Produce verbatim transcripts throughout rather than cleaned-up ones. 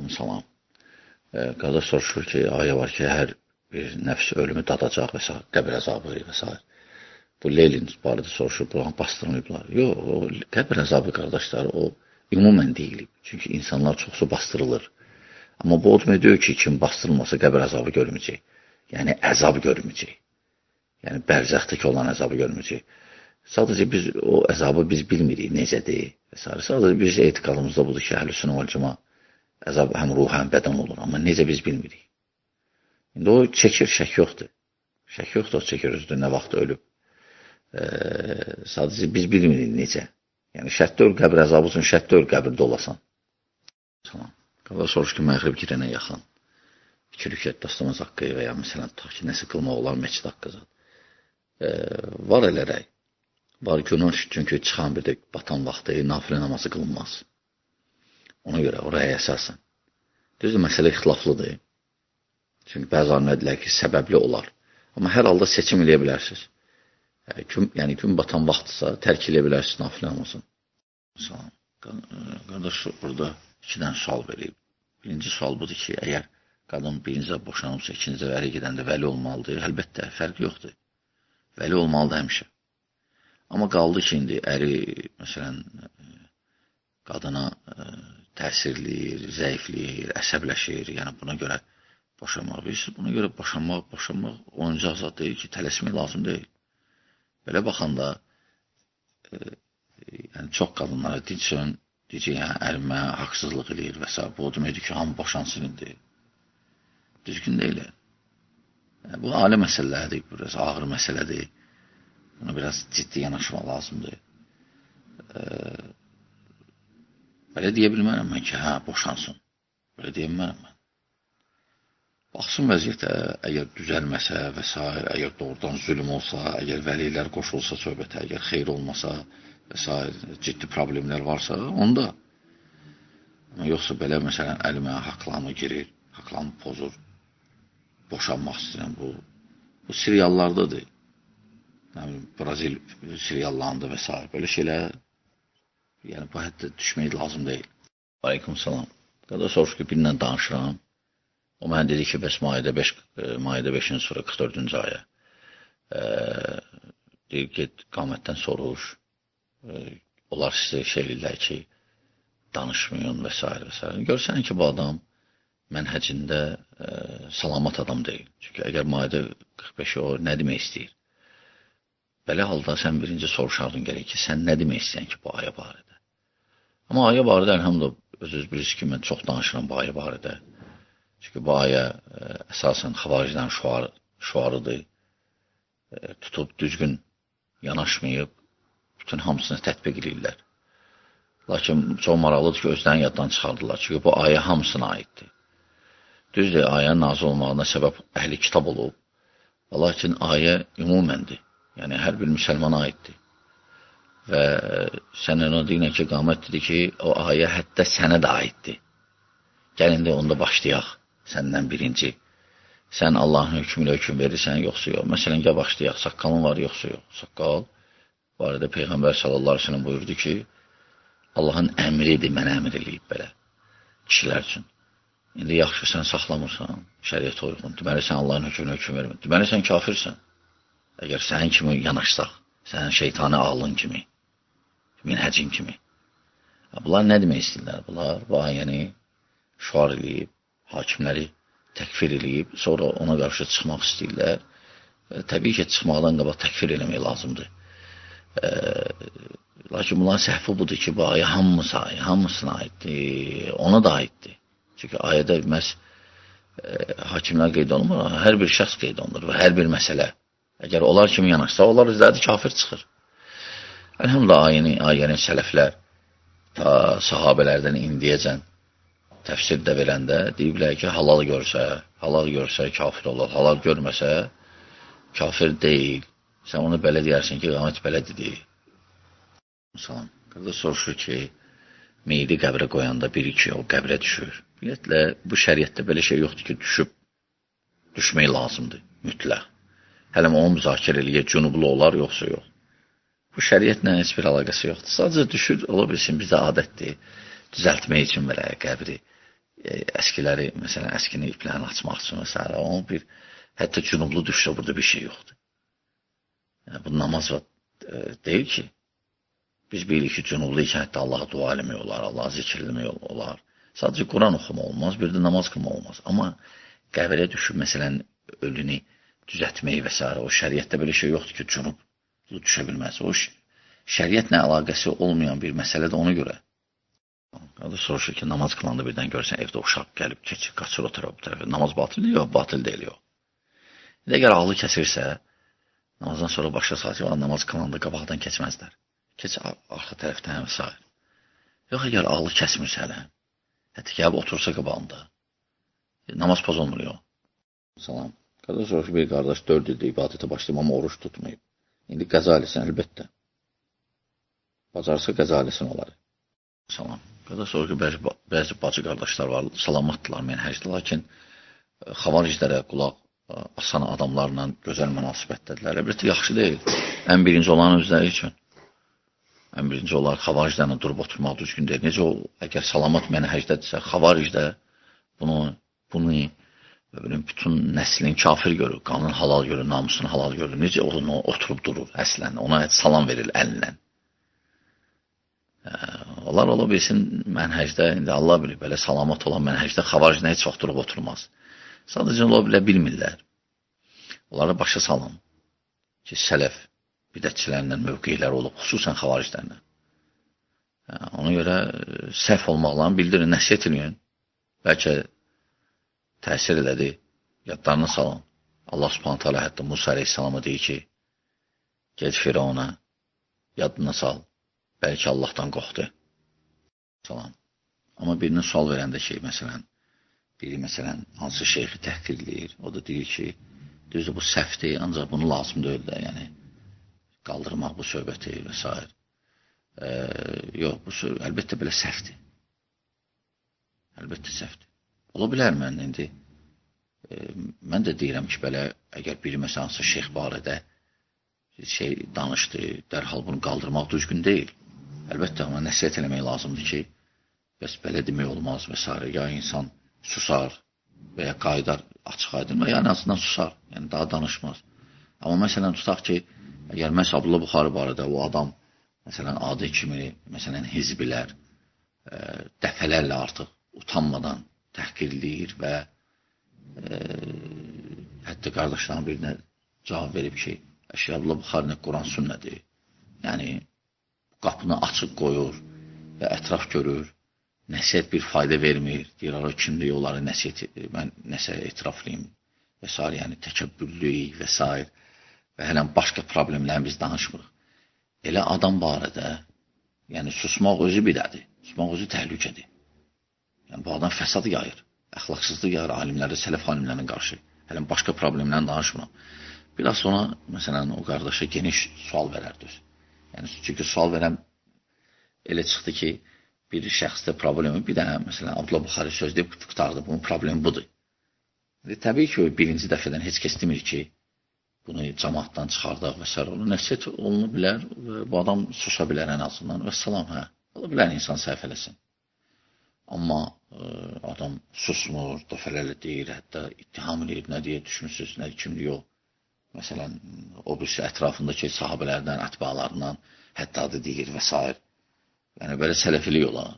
Salam. E, qardaş soruşur ki, ayə var ki, hər bir nəfs ölümü dadacaq və s. qəbir əzabı və s. Bu Lenin barədə soruşur, buranı bastırmayıblar. Yox, o qəbir əzabı qardaşlar, o ümumən deyilib. Çünki insanlar çoxsu bastırılır. Amma bu o demək deyir ki, kim bastırılmasa qəbir əzabı görməyəcək. Yəni əzab görməyəcək. Yəni bərzəxdəki olan əzabı görməyəcək. Sadəcə biz o əzabı biz bilmirik necədir və s. Sadəcə biz etiqadımızda budur ki, əhl-i-sünnə vəl-cəmaə əzab həm ruh, həm bədən olur. Amma necə biz bilmirik. İndi o çəkir, şək yoxdur. Şək yoxdur, o çəkir özüdür, nə vaxt ölüb. E, sadəcə biz bilmirik necə. Yəni şərtdə öl qəbir əzabı üçün şərtdə öl qəbirdə olasan. Tamam. Qala soruş ki, məğrib girənə yaxın. İki rükət dastamaz haqqı və ya məsələn tutaq ki, nəsə qılmaq olar məscid haqqı zat. E, var eləmək. Var günah çünki çıxan bir də batan vaxtı nafilə namazı qılınmaz. Ona görə oraya əsasən. Düzdür, məsələ ixtilaflıdır. Çünki bəzi alimlər deyirlər ki, səbəbli olar. Amma hər halda seçim eləyə bilərsiniz. Yəni gün, yəni, gün batan vaxtsa tərk eləyə bilərsiniz nafilə namazını. Salam. Qardaş burada iki dənə sual verib. Birinci sual budur ki, əgər qadın birincə boşanıbsa, ikincə vəli gedəndə vəli olmalıdır. Əlbəttə, fərq yoxdur. Vəli olmalıdır həmişə. Amma qaldı ki, indi əri, məsələn, qadına təsirləyir, zəifləyir, əsəbləşir. Yəni buna görə boşanmaq. Bilirsiniz, buna görə boşanmaq, boşanmaq oyuncaq zat deyil ki, tələsmək lazım deyil. Belə baxanda, e, yəni çox qadınlara deyəcək, deyəcək, yəni ərimə haqsızlıq eləyir və s. Bu o deməkdir ki, hamı boşansın indi. Düzgün deyil. Yəni, bu ali məsələdir, biraz ağır məsələdir. Buna biraz ciddi yanaşmaq lazımdır. E, belə deyə bilmərəm mən ki, hə, boşansın. Belə deyə bilmərəm mən. Baxsın vəziyyətə, əgər düzəlməsə və s. əgər doğrudan zülm olsa, əgər vəlilər qoşulsa söhbətə, əgər xeyr olmasa və s. ciddi problemlər varsa, onda. Amma yoxsa belə, məsələn, əlimə haqlamı girir, haqlamı pozur, boşanmaq istəyirəm. Bu, bu seriallardadır. Yəni, Brazil seriallarında və s. Belə şeylər, yəni bu həddə düşmək lazım deyil. Aleyküm salam. Qada soruş ki, birindən danışıram. O mənə dedi ki, bəs Maidə beş, Maidə beşinci surə qırx dördüncü ayə. E, deyir, get, qamətdən soruş. E, onlar sizə şey edirlər ki, danışmayın və s. və s. Görsən ki, bu adam mənhəcində e, salamat adam deyil. Çünki əgər Maidə qırx beşi o nə demək istəyir? Belə halda sən birinci soruşardın gərək ki, sən nə demək istəyən ki, bu ayə barədə? Amma ayə barədə, əlhamdülillah, özünüz bilirsiniz ki, mən çox danışıram bu ayə barədə. Çünki bu ayə ə, əsasən xavaricdən şuar, şuarıdır. E, tutub düzgün yanaşmayıb, bütün hamısını tətbiq edirlər. Lakin çox maraqlıdır ki, özlərini yaddan çıxardılar. Çünki bu ayə hamısına aiddir. Düzdür, ayənin nazil olmağına səbəb əhli kitab olub. Lakin ayə ümuməndir. Yəni, hər bir müsəlmana aiddir. Və sən ona deyinə ki, qamət dedi ki, o ayə hətta sənə də aiddir. Gəlin də onda başlayaq. Səndən birinci. Sən Allahın hökmüyle hökm verirsən, yoxsa yox. Məsələn, gəl başlayaq. Saqqalın var, yoxsa yox. Saqqal. Bu arada Peyğəmbər sallallahu aleyhi ve sellem buyurdu ki, Allahın əmridir, mənə əmr eləyib belə. Kişilər üçün. İndi yaxşı, sən saxlamırsan, şəriyyətə uyğun. Deməli, sən Allahın hökmüyle hökm vermir. Deməli, sən kafirsən. Əgər sənin kimi yanaşsaq, sənin şeytani ağlın kimi, minhəcin kimi. Bunlar nə demək istəyirlər? Bunlar bu ayəni şuar eləyib, hakimləri təkfir eləyib, sonra ona qarşı çıxmaq istəyirlər. E, təbii ki, çıxmaqdan qabaq təkfir eləmək lazımdır. E, lakin bunların səhvi budur ki, bu ayə hamısı ayə, hamısına aiddir, ona da aiddir. Çünki ayədə məhz e, hakimlər qeyd olunmur, hər bir şəxs qeyd olunur və hər bir məsələ. Əgər onlar kimi yanaşsa, onlar üzrədə kafir çıxır. Əlhamdülillah, ayəni, ayəni sələflər ta sahabələrdən indiyəcən təfsirdə verəndə deyiblər ki, halal görsə, halal görsə kafir olur, halal görməsə kafir deyil. Sən onu belə deyərsin ki, qamət belə dedi. Salam. Qarda soruşur ki, meyidi qəbrə qoyanda biri ki, o qəbrə düşür. Ümumiyyətlə, bu şəriətdə belə şey yoxdur ki, düşüb, düşmək lazımdır, mütləq. Hələm onu müzakirə eləyək, cünublu olar, yoxsa yox. Bu şəriətlə heç bir əlaqəsi yoxdur. Sadəcə düşür, ola bilsin, bizə adətdir, düzəltmək üçün belə qəbri. e, əskiləri, məsələn, əskini iplərini açmaq üçün və s. Onun bir, hətta cünublu düşsə burada bir şey yoxdur. Yəni, bu namaz e, deyil ki, biz bilirik ki, cünublu ikən hətta Allaha dua eləmək olar, Allaha zikr eləmək olar. Sadəcə Quran oxuma olmaz, bir də namaz qılma olmaz. Amma qəbirə düşüb, məsələn, ölünü düzətmək və s. O şəriətdə belə şey yoxdur ki, cünublu düşə bilməz. O şəriətlə əlaqəsi olmayan bir məsələdir ona görə. Qardaş soruşur ki, namaz qılanda birdən görsən, evdə uşaq gəlib, keçir, qaçır o tərəfə, bu tərəfə. Namaz batil deyil, yox, batil deyil, yox. Bir də əgər ağlı kəsirsə, namazdan sonra başqa saat yox, namaz qılanda qabaqdan keçməzlər. Keç arxa tərəfdən və s. Yox, əgər ağlı kəsmirsə hələ, hətta gəlib otursa qabağında, namaz pozulmur, yox. Salam. Qardaş soruşur, bir qardaş dörd ildə ibadətə başlayıb, amma oruç tutmayıb. İndi qəza eləsin, əlbəttə. Bacarsa qəza eləsin olar. Salam. Qardaş soruşur, bəzi, bəzi bacı qardaşlar var, salamatdırlar, mənhəcdir, lakin xavariclərə qulaq asan adamlarla gözəl münasibətdədirlər. Əlbəttə, yaxşı deyil. Ən birinci olan özləri üçün. Ən birinci olar, xavariclərlə durub oturmaq düzgün deyil. Necə o, əgər salamat mənhəcdədirsə, xavaricdə bunu, bunu bütün nəslin kafir görür, qanun halal görür, namusunu halal görür. Necə onu oturub durur əslən, ona salam verir əllə. Onlar ola bilsin mənhəcdə, indi Allah bilir, belə salamat olan mənhəcdə xavaricdə heç vaxt durub oturmaz. Sadəcə ola bilə bilmirlər. Onlara başa salın ki, sələf bidətçilərlə mövqeylər olub, xüsusən xavariclərlə. Ona görə səhv olmaqlarını bildirin, nəsiyyət eləyin. Bəlkə təsir elədi, yadlarına salın. Allah subhanət hələ hətta Musa əleyhissalama deyir ki, gec Firavuna, yadına sal, bəlkə Allahdan qorxdu. Salam. Amma birinin sual verəndə ki, məsələn, biri, məsələn, hansı şeyxi təhqirləyir, o da deyir ki, düzdür, bu səhvdir, ancaq bunu lazım deyil də, yəni, qaldırmaq bu söhbəti və s. E, yox, bu söhbət, əlbəttə belə səhvdir. Əlbəttə səhvdir. Ola bilər mən, indi, e, mən də deyirəm ki, belə, əgər biri, məsələn, hansı şeyx barədə şey danışdı, dərhal bunu qaldırmaq düzgün deyil. Əlbəttə, amma nəsiyyət eləmək lazımdır ki, bəs belə demək olmaz və s. Ya insan susar və ya qaydar açıq aydın və ya ən azından susar, yəni daha danışmaz. Amma məsələn, tutaq ki, əgər məhz Abdullah Buxari barədə o adam, məsələn, adı kimi, məsələn, hizbilər e, dəfələrlə artıq utanmadan təhqirləyir və e, hətta qardaşların birinə cavab verib ki, əşya Abdullah Buxari Quran sünnədir. Yəni, qapını açıq qoyur və ətraf görür, nəsiyyət bir fayda vermir, deyir, o kimdir, onları nəsiyyət, mən nəsə etiraflıyım və s. Yəni, təkəbbürlüyük və s. Və hələn başqa problemlərini biz danışmırıq. Elə adam barədə, yəni susmaq özü bidədir, susmaq özü təhlükədir. Yəni, bu adam fəsad yayır, əxlaqsızlıq yayır alimlərdə, sələf alimlərinin qarşı. Hələn başqa problemlərini danışmırıq. Biraz sonra, məsələn, o qardaşa geniş sual verərdir. Yəni, çünki sual verəm elə çıxdı ki, bir şəxsdə problemi, bir dənə, məsələn, Abdullah Buxari söz deyib qutardı, bunun problemi budur. Və təbii ki, birinci dəfədən heç kəs demir ki, bunu cəmaatdan çıxardaq və s. Onu nəsiyyət olunu bilər və bu adam susa bilər ən azından və salam, hə. Ola bilər insan səhv eləsin. Amma ə, adam susmur, dəfələrlə deyir, hətta ittiham edir, nə deyə düşünürsünüz, nə kimdir, yox. Məsələn, o birisi ətrafındakı sahabələrdən, ətbalarından hətta adı deyir və s. Yəni, belə sələfilik olar.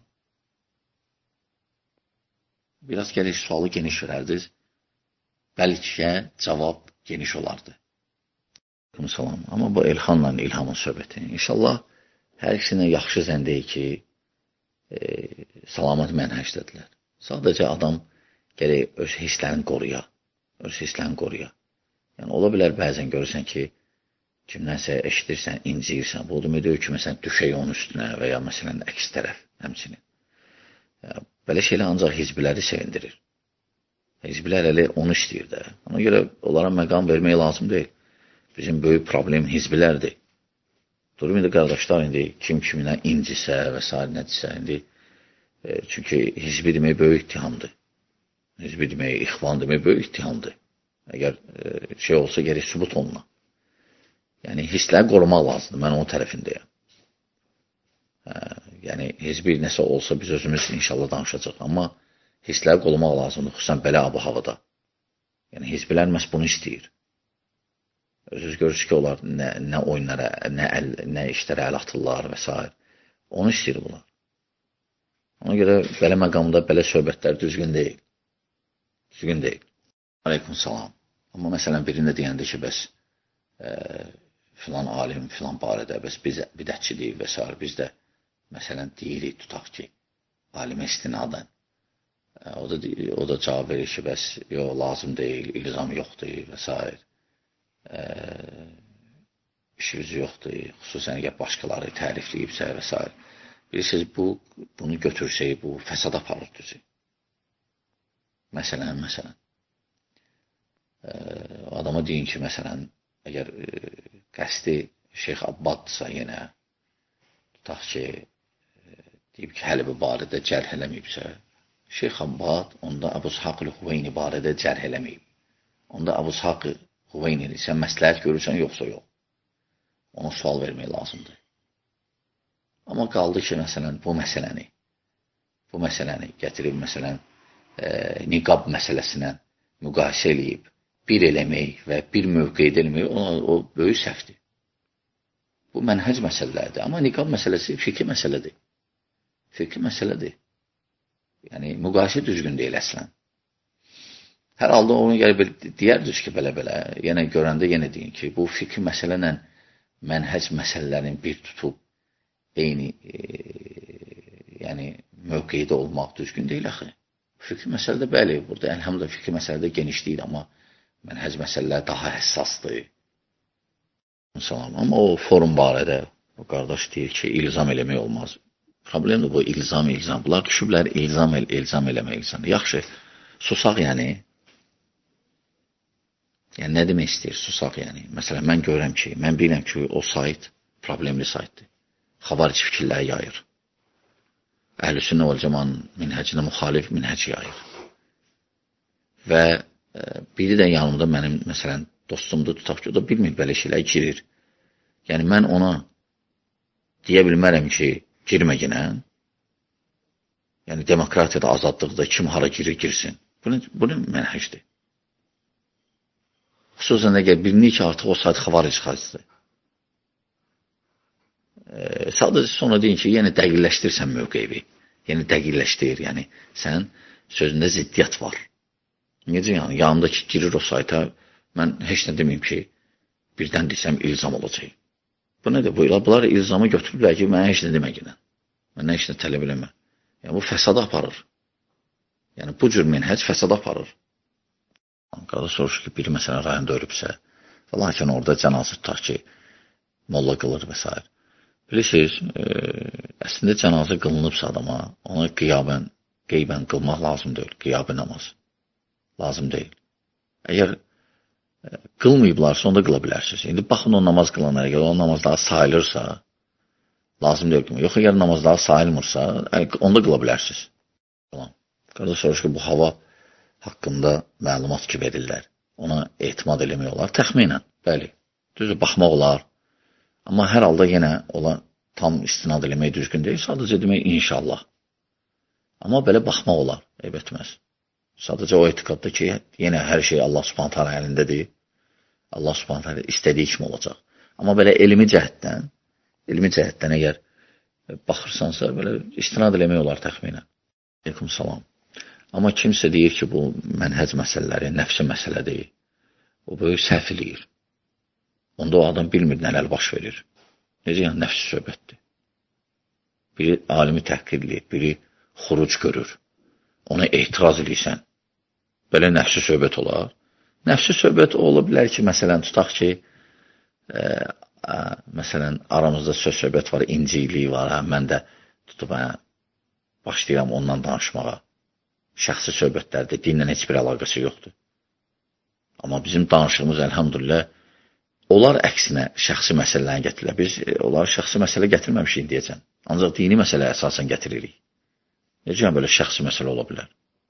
Biraz gəlir sualı geniş verərdiniz, bəlkə cavab geniş olardı. Salam. Amma bu Elxanla İlhamın söhbəti. İnşallah, hər ikisinə yaxşı zən deyir ki, e, salamat mənhəcdədirlər. Sadəcə adam gərək öz hisslərini qoruya, öz hisslərini qoruya. Yəni, ola bilər bəzən görürsən ki, kimdənsə eşidirsən, inciyirsən, bu demək deyir ki, məsələn, düşək onun üstünə və ya məsələn, əks tərəf həmçinin. Ya, belə şeylə ancaq hizbiləri sevindirir. Hizbilər elə onu istəyir də. Ona görə onlara məqam vermək lazım deyil. Bizim böyük problem hizbilərdir. Durum indi qardaşlar, indi kim kiminə incisə və s. nədirsə, indi e, çünki hizbi demək böyük ittihamdır. Hizbi demək, ixvan demək böyük ittihamdır. Əgər e, şey olsa, gərək sübut oluna. Yəni, hissləri qorumaq lazımdır, mən onun tərəfindəyəm. Hə, yəni, hizbi nəsə olsa, biz özümüz inşallah danışacaq. Amma hissləri qorumaq lazımdır, xüsusən belə abu-havada. Yəni, hizblər məhz bunu istəyir. Özünüz görürsünüz ki, onlar nə, nə oyunlara, nə, əl, nə işlərə əl atırlar və s. Onu istəyir bunlar. Ona görə belə məqamda belə söhbətlər düzgün deyil. Düzgün deyil. Aleyküm salam. Amma məsələn, birində deyəndə ki, bəs e, filan alim, filan barədə, bəs biz bidətçilik və s. Biz də, məsələn, deyirik, tutaq ki, alimə istinadən. E, o, da, o da cavab verir ki, bəs yox, lazım deyil, ilzam yoxdur və s. E, işimiz yoxdur, xüsusən əgər başqaları tərifləyibsə və s. Bilirsiniz, bu, bunu götürsək, bu fəsad aparır düzü. Məsələn, məsələn. E, adama deyin ki, məsələn, əgər e, qəsdi Şeyx Abbadsa yenə, tutaq ki, e, deyib ki, Hələbi barədə cərh eləməyibsə, Şeyx Abbad onda Əbu İshaq Hüveyni barədə cərh eləməyib. Onda Əbu İshaq Hüveyni sən məsləhət görürsən, yoxsa yox. Ona sual vermək lazımdır. Amma qaldı ki, məsələn, bu məsələni, bu məsələni gətirib, məsələn, e, niqab məsələsinə müqayisə eləyib, bir eləmək və bir mövqeyd eləmək, o, o böyük səhvdir. Bu mənhəc məsələlərdir. Amma niqab məsələsi fikri məsələdir. Fikri məsələdir. Yəni, müqayisə düzgün deyil əslən. Hər halda onu gəlib deyərdiniz ki, belə-belə, yenə görəndə yenə deyin ki, bu fikri məsələ ilə mənhəc məsələlərini bir tutub, eyni, e, yəni, mövqeydə olmaq düzgün deyil axı. Fikri məsələdə bəli, burada əlhamdülillah fikri məsələdə geniş deyil, amma mənhəc məsələlər daha həssasdır. Salam. Amma o forum barədə o qardaş deyir ki, ilzam eləmək olmaz. Problemdir bu ilzam, ilzam. Bunlar düşüblər ilzam, el, ilzam eləmək ilzam. Yaxşı, susaq yəni. Yəni, nə demək istəyir susaq yəni? Məsələn, mən görürəm ki, mən bilirəm ki, o sayt problemli saytdır. Xavaric fikirləri yayır. Əhl-i-Sünnə vəl-Cəmaənin minhəcinə müxalif minhəc yayır. Və e, biri də yanımda mənim, məsələn, dostumdur, tutaq ki, o da bilmir belə şeylər girir. Yəni, mən ona deyə bilmərəm ki, girmə yenə. Yəni, demokratiyada, azadlıqda kim hara girir, girsin. Bu, bu mənhəcdir. Xüsusən əgər bilinir ki, artıq o sayt xavaric xaricdir. E, sadəcə sonra deyin ki, yəni dəqiqləşdirsən mövqeyi. Yəni dəqiqləşdir, yəni sən sözündə ziddiyyət var. Necə yəni, yanımda ki, girir o sayta, mən heç nə deməyim ki, birdən desəm ilzam olacaq. Bu nədir? Bu, bunlar ilzamı götürürlər ki, mənə heç nə deməklə. Mənə heç nə tələb eləmə. Yəni, bu fəsada aparır. Yəni, bu cür minhəc fəsada aparır. Qardaş soruşur ki, biri məsələn rayonda ölübsə, lakin orada cənazə tutar ki, molla qılır və s. Bilirsiniz, e, əslində cənazə qılınıbsa adama, ona qiyabən, qeybən qılmaq lazım deyil, qiyabi namaz. Lazım deyil. Əgər e, qılmayıblarsa, onda qıla bilərsiniz. İndi baxın o namaz qılanlara, əgər o namazları sayılırsa, lazım deyil qılmaq. Yox, əgər namazları sayılmırsa, onda qıla bilərsiniz. Tamam. Qardaş soruşur ki, bu hava haqqında məlumat ki verirlər. Ona etimad eləmək olar. Təxminən, bəli. Düzdür, baxmaq olar. Amma hər halda yenə ola tam istinad eləmək düzgün deyil. Sadəcə demək inşallah. Amma belə baxmaq olar, eyb etməz. Sadəcə o etiqadda ki, yenə hər şey Allah Subhanahu taala əlindədir. Allah Subhanahu taala istədiyi kimi olacaq. Amma belə elmi cəhətdən, elmi cəhətdən əgər baxırsansa, belə istinad eləmək olar təxminən. Aleyküm salam. Amma kimsə deyir ki, bu mənhəc məsələləri, nəfsi məsələdir. O böyük səhv eləyir. Onda o adam bilmir nələr baş verir. Necə yəni nəfsi söhbətdir. Biri alimi təhqir eləyir, biri xuruc görür. Ona etiraz eləyirsən. Belə nəfsi söhbət olar. Nəfsi söhbət ola bilər ki, məsələn, tutaq ki, e, e, məsələn, aramızda söz söhbət var, incikliyi var, hə, mən də tutub hə, başlayıram ondan danışmağa. Şəxsi söhbətlərdə dinlə heç bir əlaqəsi yoxdur. Amma bizim danışığımız, əlhamdülillah, onlar əksinə şəxsi məsələlərini gətirirlər. Biz onları şəxsi məsələ gətirməmişik deyəcəm. Ancaq dini məsələ əsasən gətiririk. Necə yəni belə şəxsi məsələ ola bilər?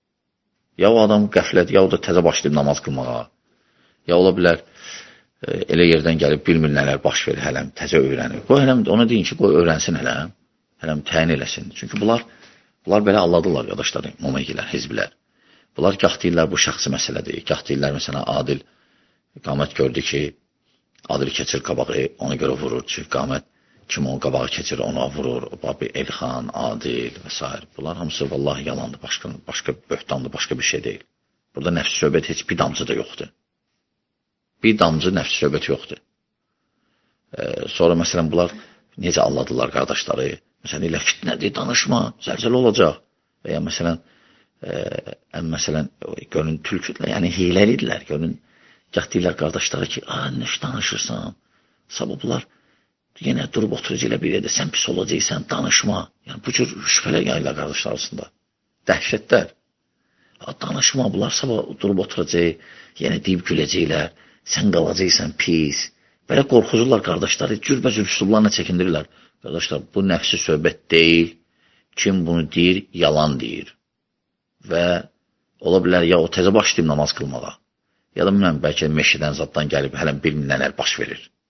Ya o adam qəflət, ya o da təzə başlayıb namaz qılmağa. Ya ola bilər, e, elə yerdən gəlib bilmir nələr baş verir, hələm təzə öyrənir. Qoy hələm ona deyin ki, qoy öyrənsin hələm. Hələm təyin eləsin. Çünki bunlar Bunlar belə alladırlar, qardaşlar, mumegilər, hizblər. Bunlar gah deyirlər, bu şəxsi məsələdir. Gah deyirlər, məsələn, Adil qamət gördü ki, Adil keçir qabağı, ona görə vurur ki, qamət kim o qabağı keçir, ona vurur. Babi, Elxan, Adil və s. Bunlar hamısı vallahi yalandır, başqa, başqa böhtandır, başqa bir şey deyil. Burada nəfs söhbət heç bir damcı da yoxdur. Bir damcı nəfs söhbət yoxdur. Ee, sonra məsələn, bunlar necə alladırlar qardaşları? Məsələn, elə fitnədir, danışma, zəlzələ olacaq. Və ya məsələn, e, məsələn, görün, tülküdürlər, yəni hiləlidirlər, görün, gah deyirlər qardaşlara ki, a, nə danışırsan? Sabah bunlar yenə durub oturucu ilə bir yerdə, sən pis olacaqsan, danışma. Yəni, bu cür şübhələr yayırlar qardaşlar arasında. Dəhşətlər. Danışma, bunlar sabah durub oturacaq, yenə deyib güləcəklər, sən qalacaqsan pis. Belə qorxucurlar qardaşları, cürbəcür üslublarla çəkindirirlər. Qardaşlar, bu nəfsi söhbət deyil. Kim bunu deyir, yalan deyir. Və ola bilər, ya o təzə başlayıb namaz qılmağa, ya da bilməm, bəlkə meşədən zaddan gəlib, hələn bilməm nələr baş verir.